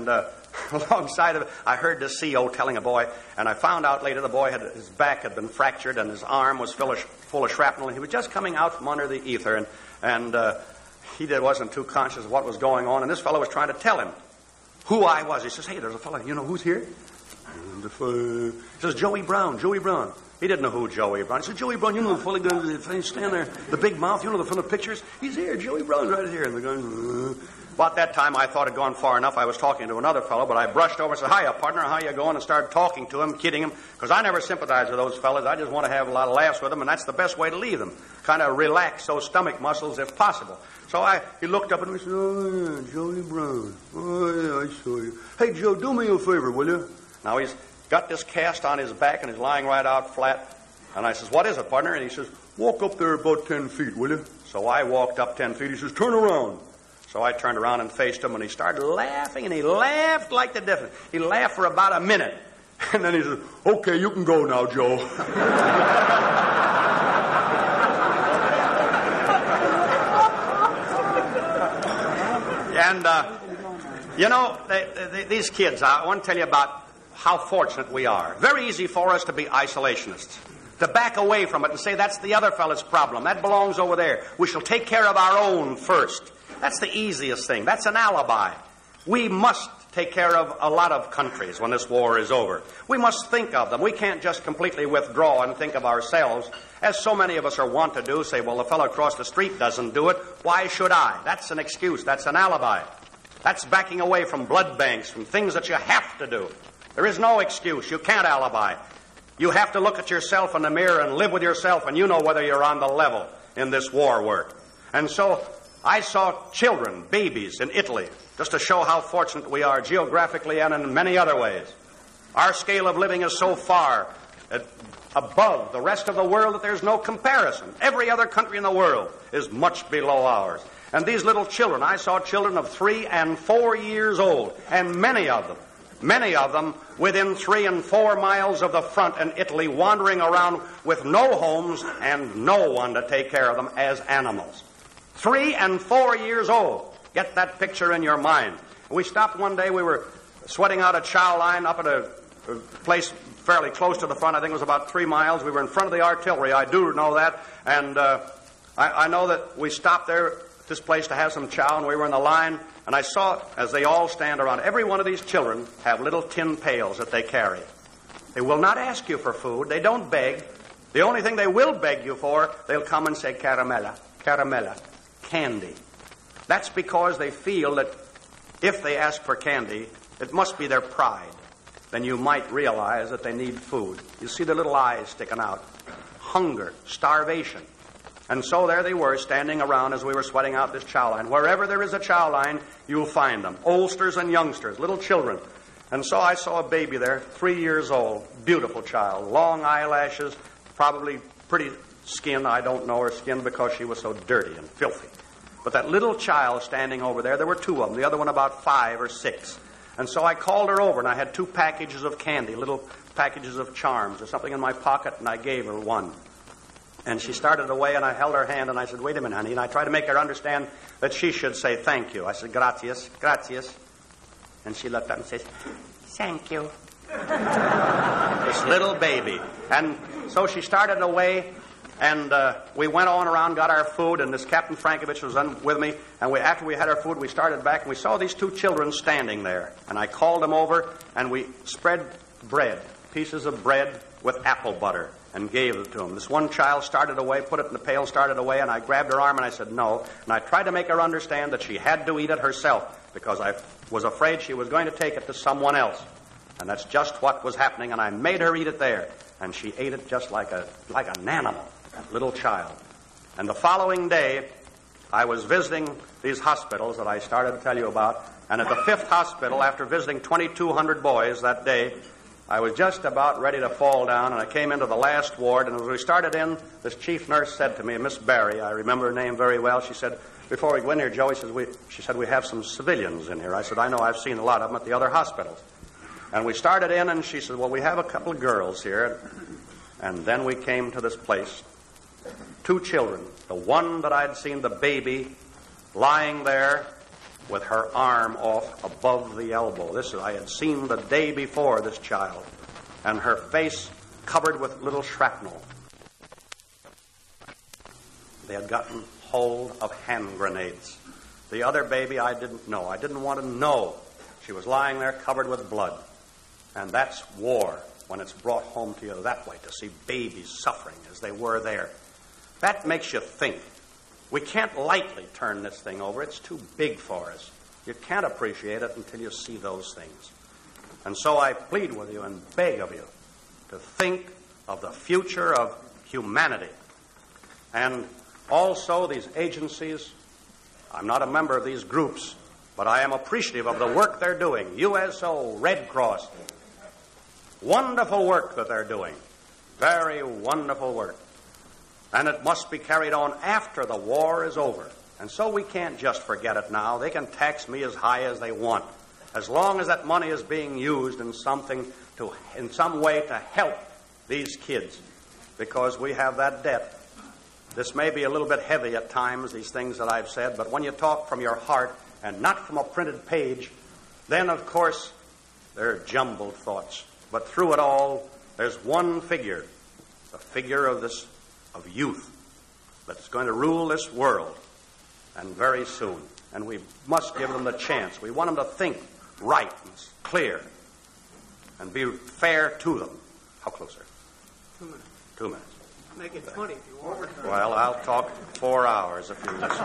Speaker 4: alongside of it, I heard the C O telling a boy, and I found out later the boy had his back had been fractured and his arm was full of, full of shrapnel, and he was just coming out from under the ether, and and uh, he did, wasn't too conscious of what was going on, and this fellow was trying to tell him who I was. He says, "Hey, there's a fellow. You know who's here?" And the fellow, he says, "Joey Brown, Joey Brown." He didn't know who Joey Brown. He said, "Joey Brown, you know the fellow guy stand there, the big mouth, you know the fellow pictures? He's here, Joey Brown's right here." And the guy, uh. About that time, I thought it had gone far enough. I was talking to another fellow, but I brushed over and said, "Hiya, partner, how you going?" and started talking to him, kidding him, because I never sympathize with those fellas. I just want to have a lot of laughs with them, and that's the best way to leave them. Kind of relax those stomach muscles if possible. So I, he looked up at me and said, "Oh, yeah, Joey Brown. Oh, yeah, I saw you. Hey, Joe, do me a favor, will you?" Now, he's got this cast on his back, and he's lying right out flat. And I says, "What is it, partner?" And he says, "Walk up there about ten feet, will you?" So I walked up ten feet. He says, "Turn around." So I turned around and faced him, and he started laughing, and he laughed like the difference. He laughed for about a minute. And then he says, "Okay, you can go now, Joe." And, uh, you know, they, they, these kids, I want to tell you about how fortunate we are. Very easy for us to be isolationists, to back away from it and say, "That's the other fellow's problem. That belongs over there. We shall take care of our own first." That's the easiest thing. That's an alibi. We must take care of a lot of countries when this war is over. We must think of them. We can't just completely withdraw and think of ourselves, as so many of us are wont to do, say, "Well, the fellow across the street doesn't do it. Why should I?" That's an excuse. That's an alibi. That's backing away from blood banks, from things that you have to do. There is no excuse. You can't alibi. You have to look at yourself in the mirror and live with yourself, and you know whether you're on the level in this war work. And so I saw children, babies in Italy, just to show how fortunate we are geographically and in many other ways. Our scale of living is so far above the rest of the world that there's no comparison. Every other country in the world is much below ours. And these little children, I saw children of three and four years old, and many of them, many of them within three and four miles of the front in Italy, wandering around with no homes and no one to take care of them as animals. Three and four years old. Get that picture in your mind. We stopped one day. We were sweating out a chow line up at a, a place fairly close to the front. I think it was about three miles. We were in front of the artillery. I do know that. And uh, I, I know that we stopped there at this place to have some chow, and we were in the line. And I saw, as they all stand around, every one of these children have little tin pails that they carry. They will not ask you for food. They don't beg. The only thing they will beg you for, they'll come and say, "Caramella, caramella." Candy. That's because they feel that if they ask for candy, it must be their pride. Then you might realize that they need food. You see their little eyes sticking out. Hunger, starvation. And so there they were, standing around as we were sweating out this chow line. Wherever there is a chow line, you'll find them. Oldsters and youngsters, little children. And so I saw a baby there, three years old, beautiful child, long eyelashes, probably pretty skin. I don't know her skin because she was so dirty and filthy. But that little child standing over there, there were two of them, the other one about five or six. And so I called her over, and I had two packages of candy, little packages of Charms or something in my pocket, and I gave her one. And she started away, and I held her hand, and I said, "Wait a minute, honey." And I tried to make her understand that she should say thank you. I said, "Gracias, gracias." And she looked up and says, "Thank you." This little baby. And so she started away. And uh, we went on around, got our food, and this Captain Frankovich was on with me. And we, after we had our food, we started back, and we saw these two children standing there. And I called them over, and we spread bread, pieces of bread with apple butter, and gave it to them. This one child started away, put it in the pail, started away, and I grabbed her arm, and I said, "No." And I tried to make her understand that she had to eat it herself, because I was afraid she was going to take it to someone else. And that's just what was happening, and I made her eat it there. And she ate it just like a like an animal. That little child. And the following day, I was visiting these hospitals that I started to tell you about. And at the fifth hospital, after visiting twenty-two hundred boys that day, I was just about ready to fall down, and I came into the last ward. And as we started in, this chief nurse said to me, Miss Barry, I remember her name very well, she said, "Before we go in here, Joe," says, we, she said, "we have some civilians in here." I said, "I know, I've seen a lot of them at the other hospitals." And we started in, and she said, "Well, we have a couple of girls here." And then we came to this place. Two children. The one that I'd seen, the baby, lying there with her arm off above the elbow. This is, I had seen the day before this child, and her face covered with little shrapnel. They had gotten hold of hand grenades. The other baby I didn't know. I didn't want to know. She was lying there covered with blood. And that's war, when it's brought home to you that way, to see babies suffering as they were there. That makes you think. We can't lightly turn this thing over. It's too big for us. You can't appreciate it until you see those things. And so I plead with you and beg of you to think of the future of humanity. And also these agencies. I'm not a member of these groups, but I am appreciative of the work they're doing. U S O, Red Cross. Wonderful work that they're doing. Very wonderful work. And it must be carried on after the war is over. And so we can't just forget it now. They can tax me as high as they want, as long as that money is being used in something to, in some way to help these kids, because we have that debt. This may be a little bit heavy at times, these things that I've said, but when you talk from your heart and not from a printed page, then, of course, they're jumbled thoughts. But through it all, there's one figure, the figure of this, of youth, that's going to rule this world, and very soon. And we must give them the chance. We want them to think right and clear and be fair to them. How close, sir?
Speaker 1: Two minutes.
Speaker 4: Two minutes.
Speaker 1: Make it twenty if you want.
Speaker 4: Well, I'll talk four hours if you listen.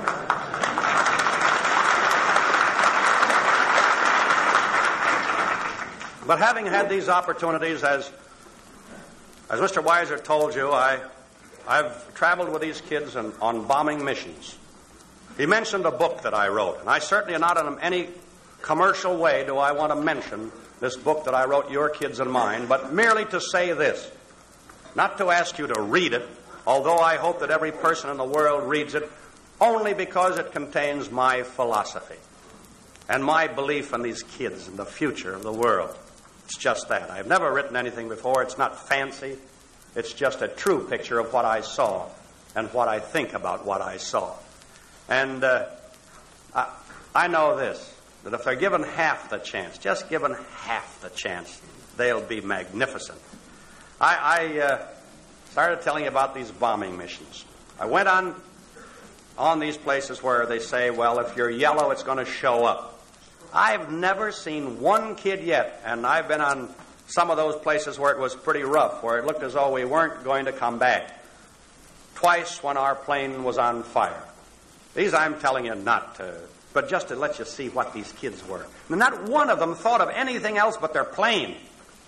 Speaker 4: But having had these opportunities, as as Mister Weiser told you, I, I've traveled with these kids on, on bombing missions. He mentioned a book that I wrote, and I certainly not in any commercial way do I want to mention this book that I wrote, Your Kids and Mine, but merely to say this. Not to ask you to read it, although I hope that every person in the world reads it, only because it contains my philosophy and my belief in these kids and the future of the world. It's just that. I've never written anything before. It's not fancy. It's just a true picture of what I saw and what I think about what I saw. And uh, I, I know this, that if they're given half the chance, just given half the chance, they'll be magnificent. I, I uh, started telling you about these bombing missions. I went on on these places where they say, well, if you're yellow, it's going to show up. I've never seen one kid yet, and I've been on some of those places where it was pretty rough, where it looked as though we weren't going to come back. Twice when our plane was on fire. These I'm telling you not to, but just to let you see what these kids were. And not one of them thought of anything else but their plane.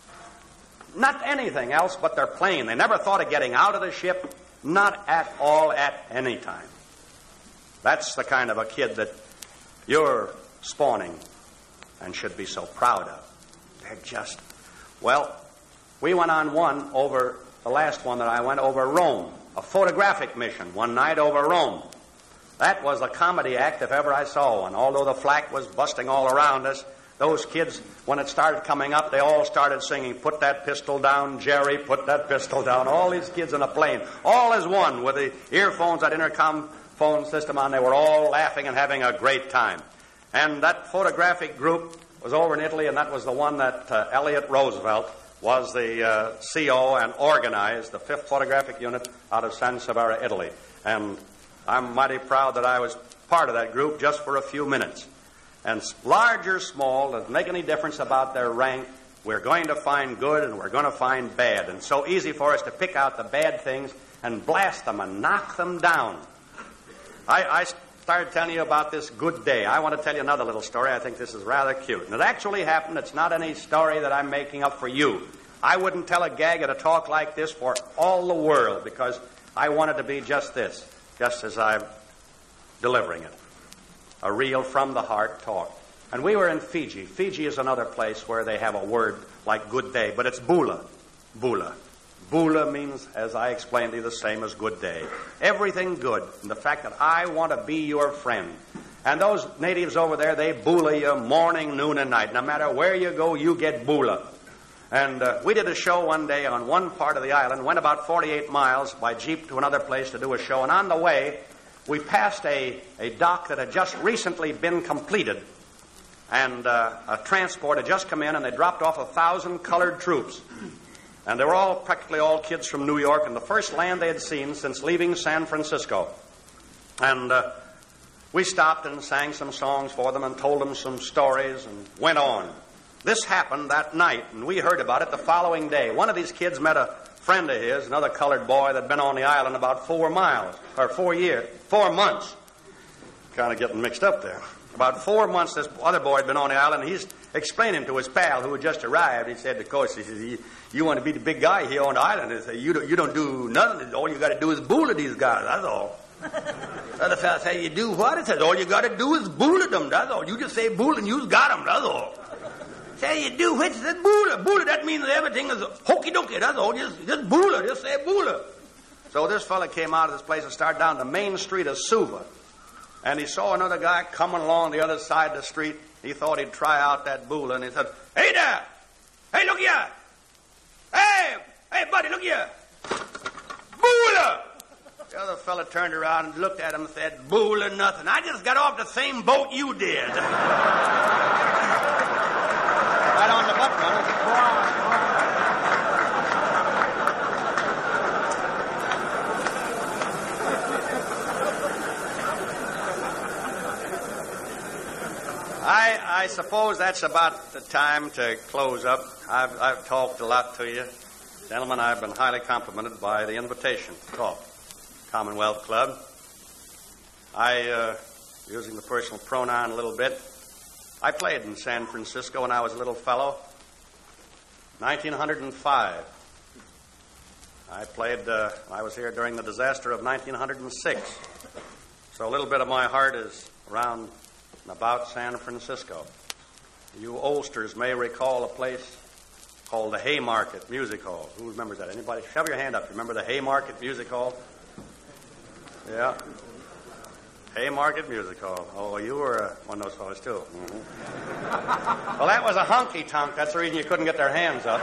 Speaker 4: Not anything else but their plane. They never thought of getting out of the ship, not at all at any time. That's the kind of a kid that you're spawning and should be so proud of. They're just, well, we went on one over, the last one that I went over Rome, a photographic mission one night over Rome. That was a comedy act if ever I saw one. Although the flak was busting all around us, those kids, when it started coming up, they all started singing, put that pistol down, Jerry, put that pistol down. All these kids in a plane, all as one, with the earphones, that intercom phone system on, they were all laughing and having a great time. And that photographic group was over in Italy, and that was the one that uh, Elliott Roosevelt was the uh, C O and organized, the fifth Photographic Unit out of San Severo, Italy. And I'm mighty proud that I was part of that group just for a few minutes. And large or small, doesn't make any difference about their rank. We're going to find good and we're going to find bad. And so easy for us to pick out the bad things and blast them and knock them down. I, I started telling you about this good day. I want to tell you another little story. I think this is rather cute. And it actually happened. It's not any story that I'm making up for you. I wouldn't tell a gag at a talk like this for all the world, because I want it to be just this, just as I'm delivering it. A real from-the-heart talk. And we were in Fiji. Fiji is another place where they have a word like good day, but it's bula. Bula. Bula means, as I explained to you, the same as good day. Everything good. And the fact that I want to be your friend. And those natives over there, they bula you morning, noon, and night. No matter where you go, you get bula. And uh, we did a show one day on one part of the island, went about forty-eight miles by jeep to another place to do a show. And on the way, we passed a, a dock that had just recently been completed, and uh, a transport had just come in, and they dropped off a thousand colored troops. And they were all, practically all kids from New York, and the first land they had seen since leaving San Francisco. And uh, we stopped and sang some songs for them and told them some stories and went on. This happened that night, and we heard about it the following day. One of these kids met a friend of his, another colored boy that had been on the island about four miles, or four years, four months. Kind of getting mixed up there. About four months, this other boy had been on the island, and he's explaining to his pal who had just arrived. He said, of course, he says, you, you want to be the big guy here on the island. He said, you don't, you don't do nothing. All you got to do is bullet these guys, that's all. The other fella said, you do what? He says, all you got to do is bullet them, that's all. You just say bullet and you've got them, that's all. Say you do which? He said, bullet. Bullet, that means everything is hokey-dokey, that's all. Just, just bullet, just say bullet. So this fella came out of this place and started down the main street of Suva. And he saw another guy coming along the other side of the street. He thought he'd try out that bula, and he said, hey there! Hey, look here! Hey! Hey, buddy, look here! Bula! The other fella turned around and looked at him and said, bula nothing. I just got off the same boat you did. Right on the butt, brother. I, I suppose that's about the time to close up. I've, I've talked a lot to you. Gentlemen, I've been highly complimented by the invitation to talk. Commonwealth Club. I, uh, using the personal pronoun a little bit, I played in San Francisco when I was a little fellow. nineteen oh five. I played, uh, I was here during the disaster of nineteen oh six. So a little bit of my heart is around and about San Francisco. You oldsters may recall a place called the Haymarket Music Hall. Who remembers that? Anybody? Shove your hand up. Remember the Haymarket Music Hall? Yeah. Haymarket Music Hall. Oh, you were uh, one of those fellas, too. Mm-hmm. Well, that was a honky-tonk. That's the reason you couldn't get their hands up.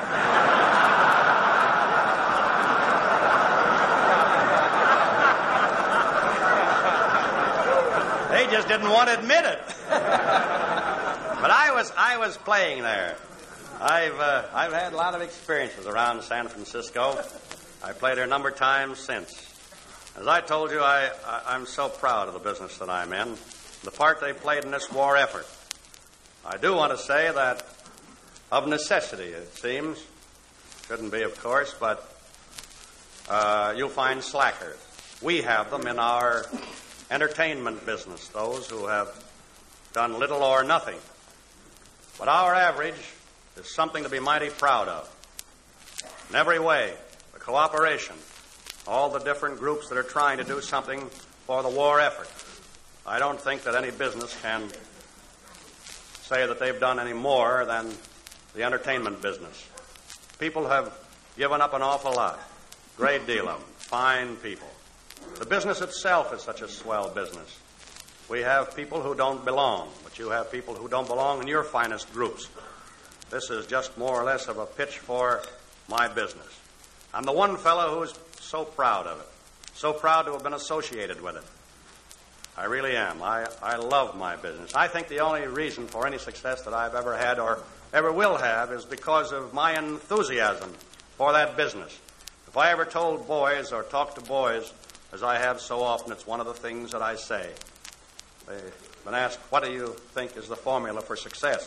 Speaker 4: They just didn't want to admit it. But I was I was playing there. I've uh, I've had a lot of experiences around San Francisco. I played there a number of times since. As I told you, I, I I'm so proud of the business that I'm in, the part they played in this war effort. I do want to say that of necessity, it seems, shouldn't be, of course, but uh, you'll find slackers. We have them in our entertainment business, those who have done little or nothing. But our average is something to be mighty proud of. In every way, the cooperation, all the different groups that are trying to do something for the war effort. I don't think that any business can say that they've done any more than the entertainment business. People have given up an awful lot, great deal of them, fine people. The business itself is such a swell business. We have people who don't belong, but you have people who don't belong in your finest groups. This is just more or less of a pitch for my business. I'm the one fellow who's so proud of it, so proud to have been associated with it. I really am. I, I love my business. I think the only reason for any success that I've ever had or ever will have is because of my enthusiasm for that business. If I ever told boys or talked to boys, as I have so often, it's one of the things that I say. They've been asked, what do you think is the formula for success?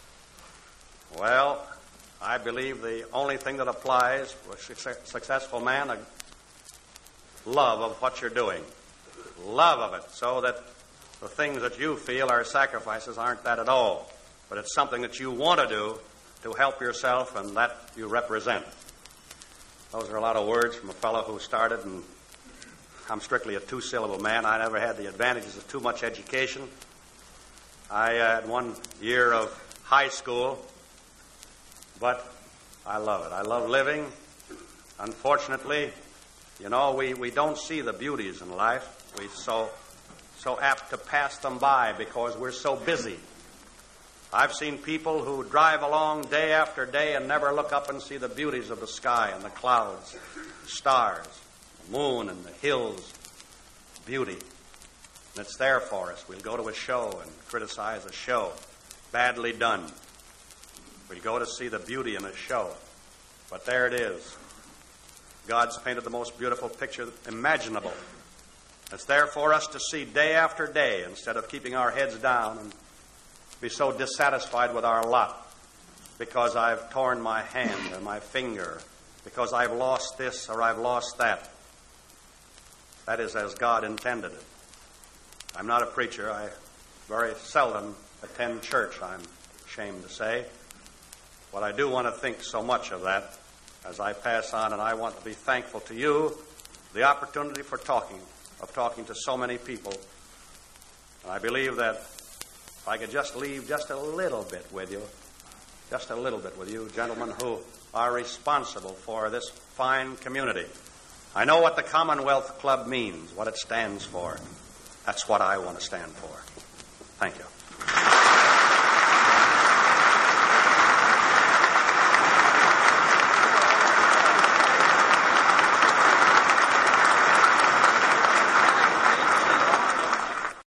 Speaker 4: Well, I believe the only thing that applies for a successful man, a love of what you're doing. Love of it, so that the things that you feel are sacrifices aren't that at all. But it's something that you want to do to help yourself and that you represent. Those are a lot of words from a fellow who started, and I'm strictly a two-syllable man. I never had the advantages of too much education. I had one year of high school, but I love it. I love living. Unfortunately, you know, we, we don't see the beauties in life. We're so, so apt to pass them by because we're so busy. I've seen people who drive along day after day and never look up and see the beauties of the sky and the clouds, the stars, the moon and the hills. Beauty. And it's there for us. We'll go to a show and criticize a show. Badly done. We'll go to see the beauty in a show. But there it is. God's painted the most beautiful picture imaginable. It's there for us to see day after day instead of keeping our heads down and be so dissatisfied with our lot because I've torn my hand or my finger, because I've lost this or I've lost that. That is as God intended it. I'm not a preacher. I very seldom attend church, I'm ashamed to say. But I do want to think so much of that as I pass on, and I want to be thankful to you, the opportunity for talking, of talking to so many people. And I believe that if I could just leave just a little bit with you, just a little bit with you, gentlemen who are responsible for this fine community. I know what the Commonwealth Club means, what it stands for. That's what I want to stand for. Thank you.